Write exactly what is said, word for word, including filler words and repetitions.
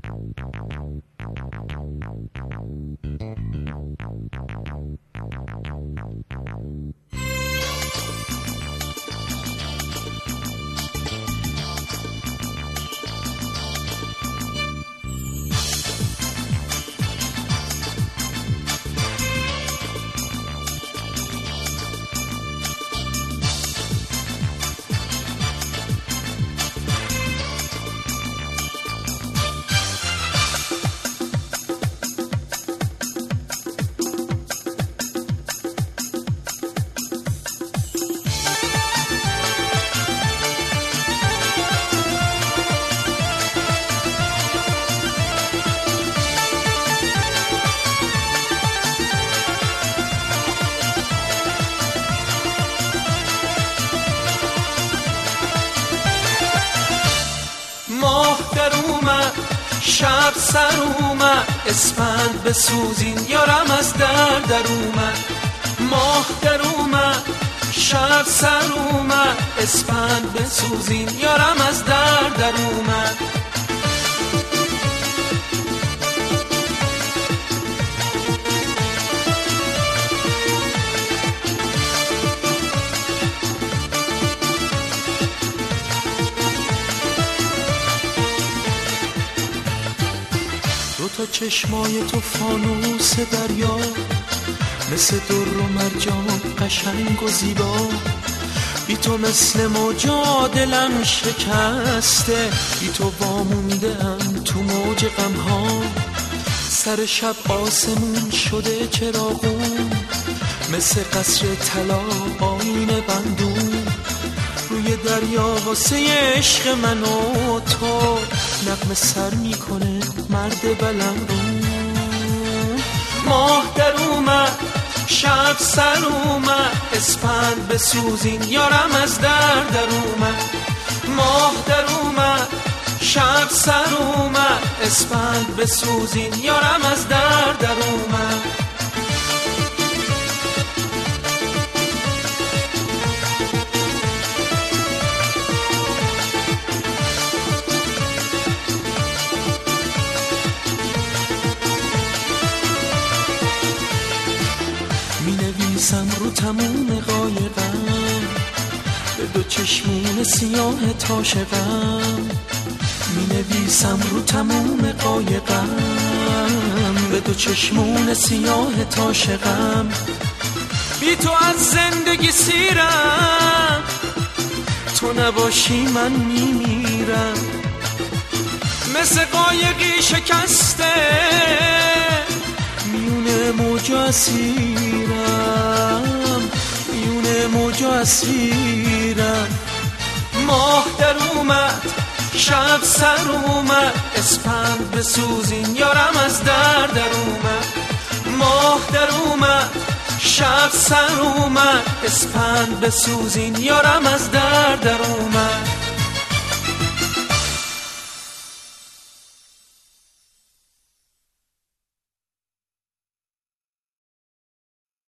ماه در اومد شب سر اومد اسفند بسوزین یارم از در در اومد. ماه در اومد شب سر اومد اسفند بسوزین یارم از در در اومد. تا چشمای تو فانوس دریا مثل در و مرجان قشنگ و زیبا، بی تو مثل موجا دلم شکسته، بی تو وامونده ام تو موج غمها. سر شب آسمون شده چراغون مثل قصر طلا آینه بندون، روی دریا واسه عشق من و تو نغمه سر میکنه مرد بلندون. ماه در اومد شب سر اومد اسفند بسوزین یارم از در در اومد. ماه در اومد شب سر اومد اسفند بسوزین یارم از در در اومد. می‌نویسم رو تموم قایقم به دو چشمون سیاه تاشقم، می‌نویسم رو تموم قایقم به دو چشمون سیاه تاشقم. بی تو از زندگی سیرم، تو نباشی من میمیرم، مثل قایقی شکسته میونه موجا اسیرم، میونه موجا اسیرم. ماه در اومد شب سر اومد اسفند بسوزین یارم از در در اومد. ماه در اومد شب سر اومد اسفند بسوزین یارم از در در اومد.